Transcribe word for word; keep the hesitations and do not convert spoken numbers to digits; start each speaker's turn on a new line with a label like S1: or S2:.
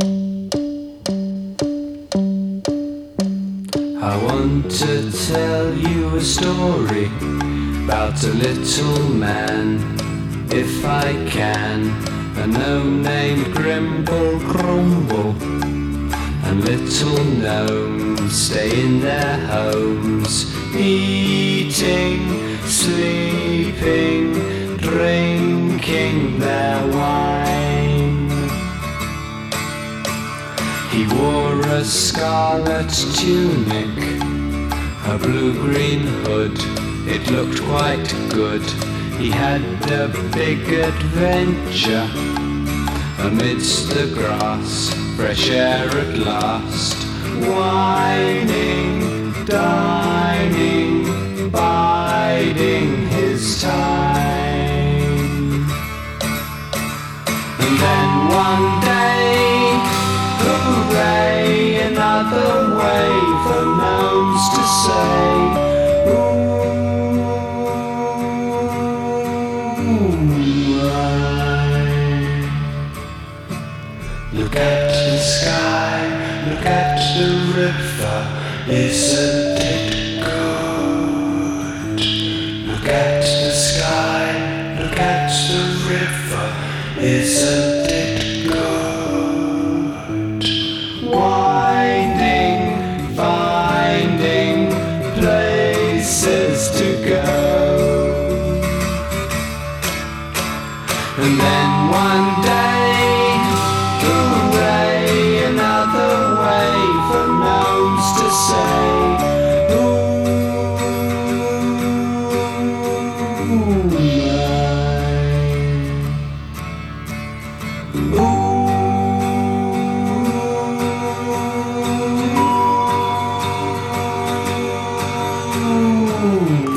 S1: I want to tell you a story about a little man, if I can. A gnome named Grimble Grumble, and little gnomes stay in their homes, eating, sleeping, drinking their wine. He wore a scarlet tunic, a blue-green hood, it looked quite good. He had a big adventure amidst the grass, fresh air at last. Whining, dining, biding his time. And then one day, hooray, another way for gnomes to say, ooh, look at the sky, look at the river, isn't it good? Look at the sky, look at the river, isn't it good? Winding, finding places to go. And then one day, hooray, another way for gnomes to say, ooh, my. Ooh.